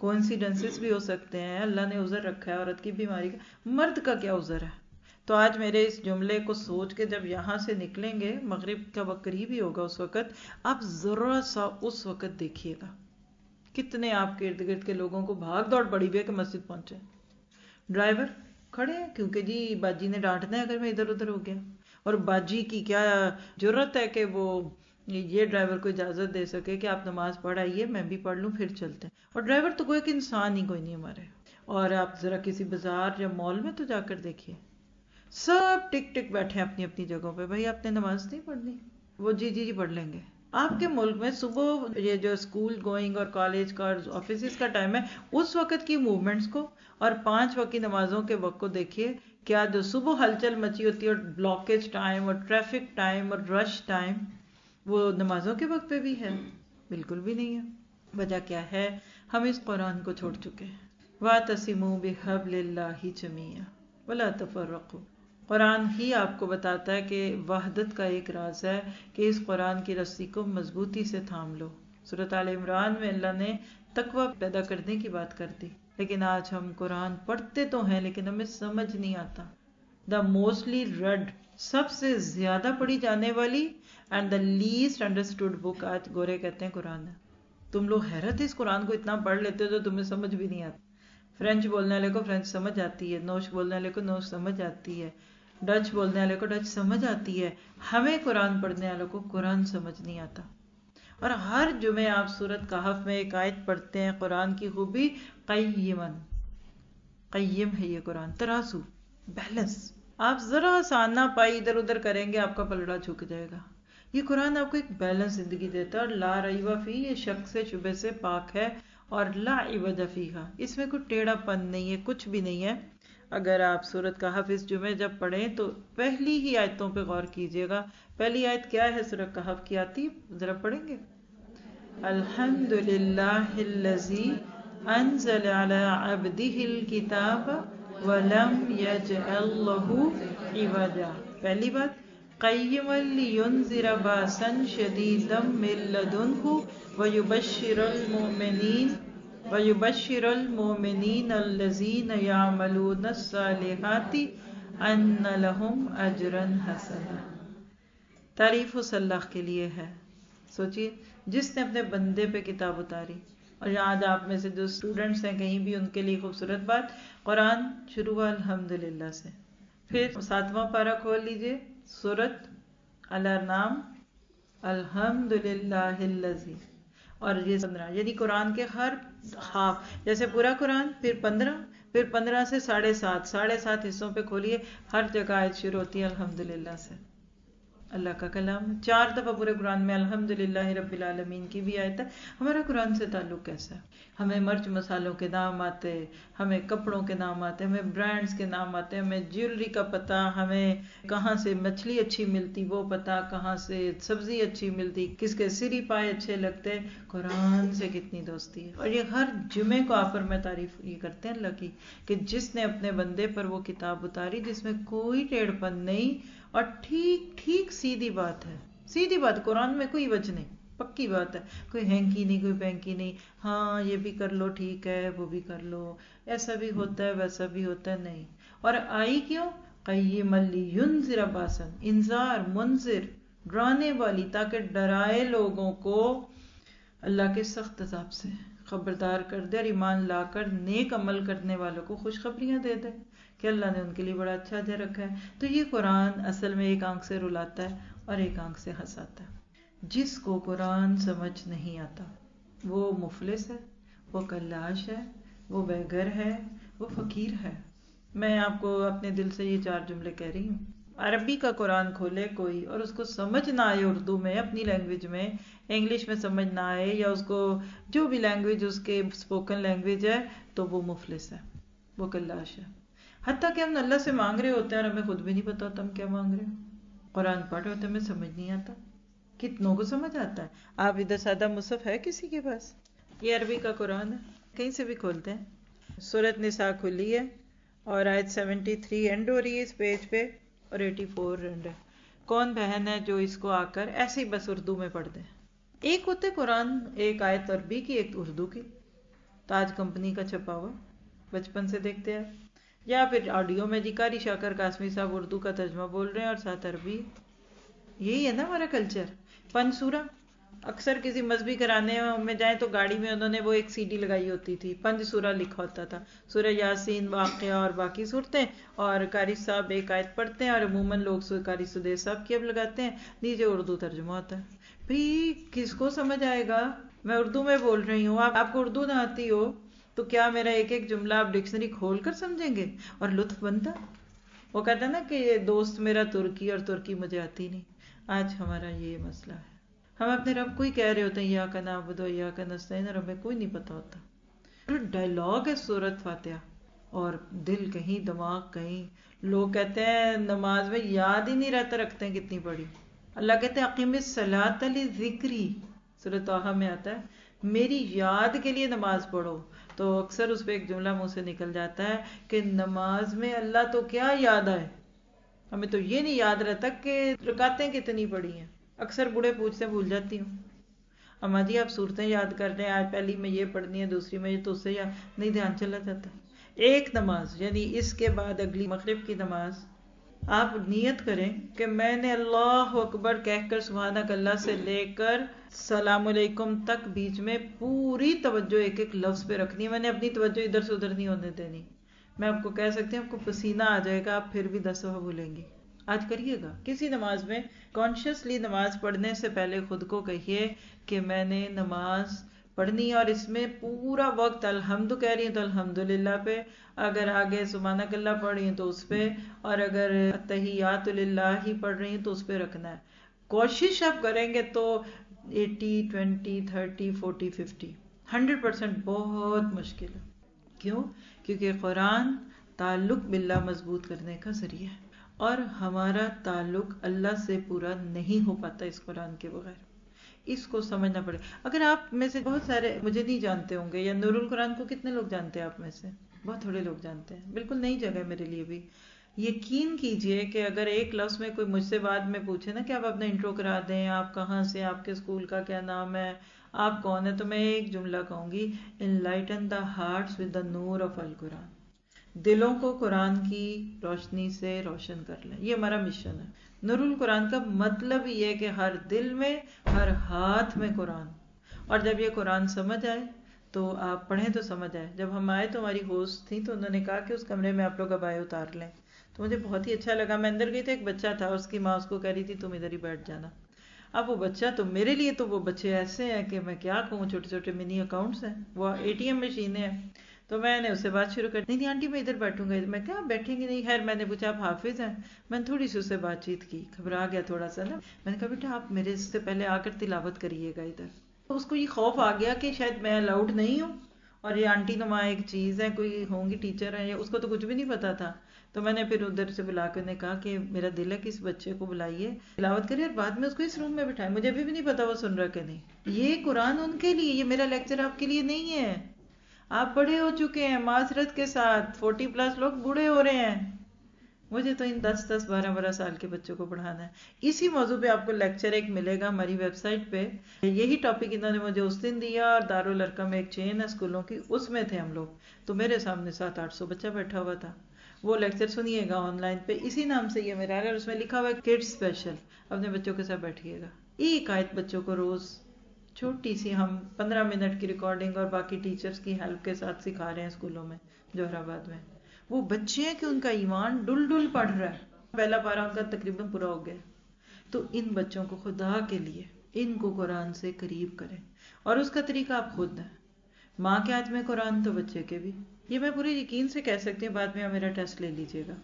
S1: کوئنسیڈنسز بھی ہو سکتے ہیں. اللہ نے عذر رکھا ہے عورت کی بیماری کا, مرد کا کیا عذر ہے؟ تو آج میرے اس جملے کو سوچ کے جب یہاں سے نکلیں گے, مغرب کا وقت قریب ہی ہوگا اس وقت, آپ ذرا سا اس وقت دیکھیے گا کتنے آپ کے ارد گرد کے لوگوں کو بھاگ دوڑ پڑی ہوئی ہے کہ مسجد پہنچے. ڈرائیور کھڑے ہیں کیونکہ جی باجی نے ڈانٹنا ہے اگر میں ادھر ادھر ہو گیا, اور باجی کی کیا جرت ہے کہ وہ یہ ڈرائیور کو اجازت دے سکے کہ آپ نماز پڑھ آئیے, میں بھی پڑھ لوں پھر چلتے ہیں. اور ڈرائیور تو کوئی ایک انسان ہی کوئی نہیں ہمارے. اور آپ ذرا کسی بازار یا مال میں تو جا کر دیکھیے, سب ٹک ٹک بیٹھے اپنی اپنی جگہوں پہ. بھائی آپ نے نماز نہیں پڑھنی؟ وہ جی جی جی پڑھ لیں گے. آپ کے ملک میں صبح یہ جو اسکول گوئنگ اور کالج کا اور آفیسز کا ٹائم ہے, اس وقت کی موومنٹس کو اور 5 وقت کی نمازوں کے وقت کو دیکھیے. کیا جو صبح ہلچل مچی ہوتی ہے اور بلاکیج ٹائم اور ٹریفک ٹائم اور رش ٹائم, وہ نمازوں کے وقت پہ بھی ہے؟ بالکل بھی نہیں ہے. وجہ کیا ہے؟ ہم اس قرآن کو چھوڑ چکے ہیں. وَاعْتَصِمُوا بِحَبْلِ اللَّهِ جَمِيعًا وَلَا تَفَرَّقُوا. قرآن ہی آپ کو بتاتا ہے کہ وحدت کا ایک راز ہے کہ اس قرآن کی رسی کو مضبوطی سے تھام لو. سورۃ آل عمران میں اللہ نے تقوی پیدا کرنے کی بات کر دی, لیکن آج ہم قرآن پڑھتے تو ہیں لیکن ہمیں سمجھ نہیں آتا. دا موسٹلی ریڈ, سب سے زیادہ پڑھی جانے والی and the least understood book آج گورے کہتے ہیں قرآن ہے. تم لوگ حیرت ہے اس قرآن کو اتنا پڑھ لیتے ہو جو تمہیں سمجھ بھی نہیں آتا. فرینچ بولنے والے کو فرینچ سمجھ آتی ہے, نوش بولنے والے کو نوش سمجھ آتی ہے, ڈچ بولنے والے کو ڈچ سمجھ آتی ہے. ہمیں قرآن پڑھنے والوں کو قرآن سمجھ نہیں آتا. اور ہر جمعے آپ سورۃ کہف میں ایک آیت پڑھتے ہیں. قرآن کی خوبی قیمن, قیم ہے یہ قرآن, ترازو, بیلنس. آپ ذرا ساننا پائی ادھر ادھر کریں گے آپ کا پلڑا جھک جائے گا. یہ قرآن آپ کو ایک بیلنس زندگی دیتا ہے. اور لا ریب فی, یہ شک سے شبہ سے پاک ہے, اور لا عوج فیہا, اس میں کوئی ٹیڑھا پن نہیں ہے, کچھ بھی نہیں ہے. اگر آپ سورۃ کہف اس جمعے جب پڑھیں تو پہلی ہی آیتوں پہ غور کیجئے گا. پہلی آیت کیا ہے سورۃ کہف کی آتی, ذرا پڑھیں گے. الحمدللہ الذی انزل علی عبدہ الکتاب ولم یجعل لہ عوجا. پہلی بات, قیما لینذر باسا شدیدا من لدنہ ویبشر المؤمنین الذین یعملون الصالحات ان لہم اجرا حسنا. تعریف اس اللہ کے لیے ہے, سوچئے, جس نے اپنے بندے پہ کتاب اتاری. اور آج آپ میں سے جو اسٹوڈنٹس ہیں کہیں بھی, ان کے لیے خوبصورت بات, قرآن شروع ہوا الحمدللہ سے. پھر 7واں پارہ کھول لیجئے, سورۃ الانعام, الحمدللہ الذی, اور یہ 15, یعنی قرآن کے ہر ہاف, جیسے پورا قرآن پھر 15, پھر 15 سے 7.5, 7.5 حصوں پہ کھولیے, ہر جگہ آیت شروع ہوتی ہے الحمدللہ سے. اللہ کا کلام, 4 دفعہ پورے قرآن میں الحمدللہ رب العالمین کی بھی آیت ہے. ہمارا قرآن سے تعلق کیسا ہے؟ ہمیں مرچ مسالوں کے نام آتے, ہمیں کپڑوں کے نام آتے, ہمیں برانڈز کے نام آتے, ہمیں جیولری کا پتہ, ہمیں کہاں سے مچھلی اچھی ملتی وہ پتہ, کہاں سے سبزی اچھی ملتی, کس کے سری پائے اچھے لگتے. قرآن سے کتنی دوستی ہے. اور یہ ہر جمعے کو آپ پر میں تعریف یہ کرتے ہیں اللہ کی کہ جس نے اپنے بندے پر وہ کتاب اتاری جس میں کوئی ٹیڑھ پن نہیں, اور ٹھیک ٹھیک سیدھی بات ہے. سیدھی بات, قرآن میں کوئی وجہ نہیں, پکی بات ہے, کوئی ہینکی نہیں, کوئی بینکی نہیں. ہاں یہ بھی کر لو ٹھیک ہے, وہ بھی کر لو, ایسا بھی ہوتا ہے ویسا بھی ہوتا ہے, نہیں. اور آئی کیوں؟ قیما لینذر باسا, انذار, منذر, ڈرانے والی, تاکہ ڈرائے لوگوں کو اللہ کے سخت عذاب سے, خبردار کر دے, اور ایمان لا کر نیک عمل کرنے والوں کو خوشخبریاں دے دے کہ اللہ نے ان کے لیے بڑا اچھا دے رکھا ہے. تو یہ قرآن اصل میں ایک آنکھ سے رلاتا ہے اور ایک آنکھ سے ہنساتا ہے. جس کو قرآن سمجھ نہیں آتا وہ مفلس ہے, وہ کلاش ہے, وہ بے گھر ہے, وہ فقیر ہے. میں آپ کو اپنے دل سے یہ 4 جملے کہہ رہی ہوں. عربی کا قرآن کھولے کوئی اور اس کو سمجھ نہ آئے اردو میں, اپنی لینگویج میں, انگلش میں سمجھ نہ آئے, یا اس کو جو بھی لینگویج اس کے اسپوکن لینگویج ہے, تو وہ مفلس ہے, وہ کلاش ہے. حتیٰ کہ ہم اللہ سے مانگ رہے ہوتے ہیں اور ہمیں خود بھی نہیں پتا ہوتا ہم کیا مانگ رہے ہیں. قرآن پڑھ رہے ہوتے ہیں, ہمیں سمجھ نہیں آتا. کتنوں کو سمجھ آتا ہے؟ آپ ادھر سادہ مصحف ہے کسی کے پاس؟ یہ عربی کا قرآن ہے, کہیں سے بھی کھولتے ہیں. سورۃ نساء کھلی ہے اور آیت 73 اینڈ ہو رہی ہے اس پیج پہ, اور 84 اینڈ ہے. کون بہن ہے جو اس کو آ کر ایسے ہی بس اردو میں پڑھ دیں؟ ایک ہوتے قرآن, ایک آیت عربی کی, ایک اردو کی. ताज कंपनी का छपा हुआ, बचपन से देखते हैं। या फिर ऑडियो में जी कारी शाकर कासमी साहब उर्दू का तर्जमा बोल रहे हैं और साथ अरबी। यही है ना हमारा कल्चर। पंचसूरा, अक्सर किसी मजहबी घराने में जाए तो गाड़ी में उन्होंने वो एक सीडी लगाई होती थी, पंचसूरा लिखा होता था, सूरह यासीन, वाक़िया और बाकी सूरतें, और कारी साहब एक आयत पढ़ते हैं और अमूमन लोग कारी सुदेश साहब की अब लगाते हैं, नीचे उर्दू तर्जुमा होता है। भाई किसको समझ आएगा? मैं उर्दू में बोल रही हूँ, आपको उर्दू ना आती हो तो क्या मेरा एक एक जुमला आप डिक्शनरी खोल कर समझेंगे और लुत्फ बनता? वो कहता ना कि दोस्त मेरा तुर्की और तुर्की मुझे आती नहीं। आज हमारा ये मसला है, हम अपने रब को ही कह रहे होते हैं या का नाबुदो या का नस्तईन, और हमें कोई नहीं पता होता। डायलॉग है सूरत फातिहा और दिल कहीं दिमाग कहीं। लोग कहते हैं नमाज में याद ही नहीं रहता, रखते हैं कितनी बड़ी। अल्लाह कहते हैं अकीमिस सलात लिज़िक्री, सूरह तौहा में आता है मेरी याद के लिए नमाज पढ़ो। तो अक्सर उस पर एक जुमला मुंह से निकल जाता है कि नमाज में अल्लाह तो क्या याद आए, हमें तो ये नहीं याद रहता कि रकातें कितनी पड़ी हैं। अक्सर बूढ़े पूछते भूल जाती हूँ, अम्मा जी आप सूरतें याद कर रहे हैं, आज पहली में ये पढ़नी है, दूसरी में ये, तो उससे याद नहीं, ध्यान चला जाता। एक नमाज यानी इसके बाद अगली मगरिब की नमाज आप नियत करें कि मैंने अल्लाह अकबर कहकर सुबहानक अल्लाह से लेकर सलाम अलैकुम तक बीच में पूरी तवज्जो एक एक लफ्ज पे रखनी है। मैंने अपनी तवज्जो इधर से उधर नहीं होने देनी। मैं आपको कह सकती हूँ आपको पसीना आ जाएगा, आप फिर भी 10 दफा भूलेंगी। आज करिएगा किसी नमाज में, कॉन्शियसली नमाज पढ़ने से पहले खुद को कहिए कि मैंने नमाज पढ़नी है और इसमें पूरा वक्त अल्हम्द कह रही है तो अल्हम्दुलिल्लाह पे, अगर आगे सुबहानक अल्लाह पढ़ रही है तो उस पे, और अगर अत्तहियातु लिल्लाह ही पढ़ रही है तो उस पे रखना है। कोशिश आप करेंगे तो 80, 20, 30, 40, 50, 100% बहुत मुश्किल है। क्यों? क्योंकि कुरान ताल्लुक बिल्लाह मजबूत करने का जरिया है और हमारा ताल्लुक अल्लाह से पूरा नहीं हो पाता इस कुरान के बगैर। इसको समझना पड़े। अगर आप में से बहुत सारे मुझे नहीं जानते होंगे, या नूरुल कुरान को कितने लोग जानते हैं आप में से? बहुत थोड़े लोग जानते हैं, बिल्कुल नई जगह है मेरे लिए भी। यकीन कीजिए कि अगर एक लफ्ज में कोई मुझसे बाद में पूछे ना कि आप अपना इंट्रो करा दें, आप कहाँ से, आपके स्कूल का क्या नाम है, आप कौन है, तो मैं एक जुमला कहूंगी, enlighten the hearts with the नूर ऑफ अल कुरान। दिलों को कुरान की रोशनी से रोशन कर लें, ये हमारा मिशन है। नूरुल कुरान का मतलब ये है कि हर दिल में, हर हाथ में कुरान। और जब ये कुरान समझ आए तो आप पढ़ें तो समझ आए। जब हम आए तो हमारी होस्ट थी तो उन्होंने कहा कि उस कमरे में आप लोग अबाए उतार लें, तो मुझे बहुत ही अच्छा लगा। मैं अंदर गई तो एक बच्चा था, उसकी माँ उसको कह रही थी तुम इधर ही बैठ जाना। अब वो बच्चा तो मेरे लिए तो वो बच्चे ऐसे हैं कि मैं क्या कहूँ, छोटे छोटे मिनी अकाउंट्स हैं, वो ATM मशीनें हैं। तो मैंने उससे बात शुरू कर, नहीं नहीं आंटी मैं इधर बैठूंगा। मैं क्या बैठेंगे? नहीं। खैर मैंने पूछा आप हाफिज हैं? मैंने थोड़ी सी उससे बातचीत की, घबरा गया थोड़ा सा ना। मैंने कहा बेटा आप मेरे से पहले आकर तिलावत करिएगा इधर। तो उसको ये खौफ आ गया कि शायद मैं अलाउड नहीं हूँ और ये आंटी नुमा एक चीज़ है, कोई होंगी टीचर है, उसको तो कुछ भी नहीं पता था। तो मैंने फिर उधर से बुला कर कहा कि मेरा दिल है कि इस बच्चे को बुलाइए, तिलावत करिए और बाद में उसको इस रूम में बिठाएं। मुझे अभी भी नहीं पता वो सुन रहा कि नहीं। ये कुरान उनके लिए, ये मेरा लेक्चर आपके लिए नहीं है। आप बड़े हो चुके हैं माजरत के साथ, 40+ लोग बूढ़े हो रहे हैं। मुझे तो इन 10-10, 12-12 साल के बच्चों को पढ़ाना है। इसी मौजू पे आपको लेक्चर एक मिलेगा हमारी वेबसाइट पे। यही टॉपिक इन्होंने मुझे उस दिन दिया और दारुल अरकम एक चेन है स्कूलों की, उसमें थे हम लोग। तो मेरे सामने 700-800 बच्चा बैठा हुआ था। वो लेक्चर सुनिएगा ऑनलाइन पे, इसी नाम से ये मेरा है और उसमें लिखा हुआ है किड्स स्पेशल। अपने बच्चों के साथ बैठिएगा, एक आयत बच्चों को रोज छोटी सी, हम 15 मिनट की रिकॉर्डिंग और बाकी टीचर्स की हेल्प के साथ सिखा रहे हैं स्कूलों में जोहराबाद में। वो बच्चे हैं कि उनका ईमान डुल डुल पढ़ रहा है, पहला पारा उनका तकरीबन पूरा हो गया। तो इन बच्चों को खुदा के लिए इनको कुरान से करीब करें और उसका तरीका आप खुद है। माँ के हाथ में कुरान तो बच्चे के भी, ये मैं पूरे यकीन से कह सकती हूँ। बाद में आप मेरा टेस्ट ले लीजिएगा।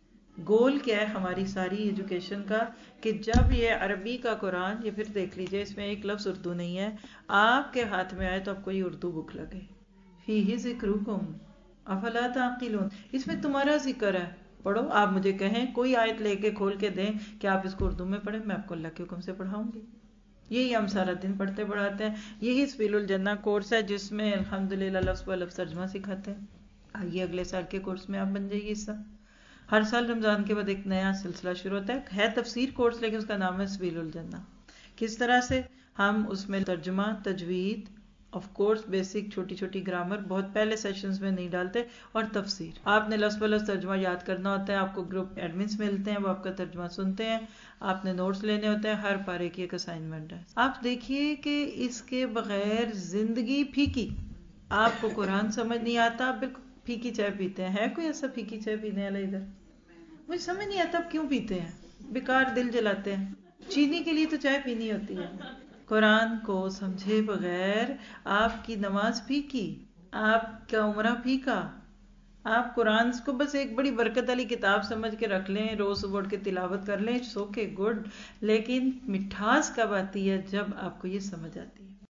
S1: गोल क्या है हमारी सारी एजुकेशन का कि जब ये अरबी का कुरान, ये फिर देख लीजिए इसमें एक लफ्ज़ उर्दू नहीं है, आपके हाथ में आए तो आपको ये उर्दू बुक लगे, फीही ज़िक्रुकुम अफला ताक़िलून, इसमें तुम्हारा जिक्र है, पढ़ो। आप मुझे कहें कोई आयत लेके खोल के दें कि आप इसको उर्दू में पढ़ें, मैं आपको अल्लाह के हुक्म से पढ़ाऊंगी। यही हम सारा दिन पढ़ते पढ़ाते हैं। यही सबीलुल जन्नह कोर्स है जिसमें अल्हम्दुलिल्लाह लफ्ज़ ब लफ्ज़ तर्जुमा सिखाते हैं। आइए अगले साल के कोर्स में आप बन जाइए हिस्सा। हर साल रमज़ान के बाद एक नया सिलसिला शुरू होता है तफसीर कोर्स, लेकिन उसका नाम है सबीलुल जन्नह। किस तरह से हम उसमें तर्जुमा, तजवीद آف کورس بیسک چھوٹی چھوٹی گرامر بہت پہلے سیشنز میں نہیں ڈالتے، اور تفسیر آپ نے لفظ بلفظ ترجمہ یاد کرنا ہوتا ہے. آپ کو گروپ ایڈمنس ملتے ہیں، وہ آپ کا ترجمہ سنتے ہیں، آپ نے نوٹس لینے ہوتے ہیں. ہر پارے کی ایک اسائنمنٹ ہے. آپ دیکھیے کہ اس کے بغیر زندگی پھیکی. آپ کو قرآن سمجھ نہیں آتا، آپ بالکل پھیکی چائے پیتے ہیں. ہے کوئی ایسا پھیکی چائے پینے والا ادھر؟ مجھے سمجھ نہیں آتا آپ کیوں پیتے ہیں، بیکار دل جلاتے ہیں. چینی کے لیے تو چائے پینی ہوتی ہے. قرآن کو سمجھے بغیر آپ کی نماز پھیکی، آپ کا عمرہ پھیکا. آپ قرآن کو بس ایک بڑی برکت والی کتاب سمجھ کے رکھ لیں، روز صبح اٹھ کے تلاوت کر لیں، سوکے گڈ. لیکن مٹھاس کب آتی ہے؟ جب آپ کو یہ سمجھ آتی ہے.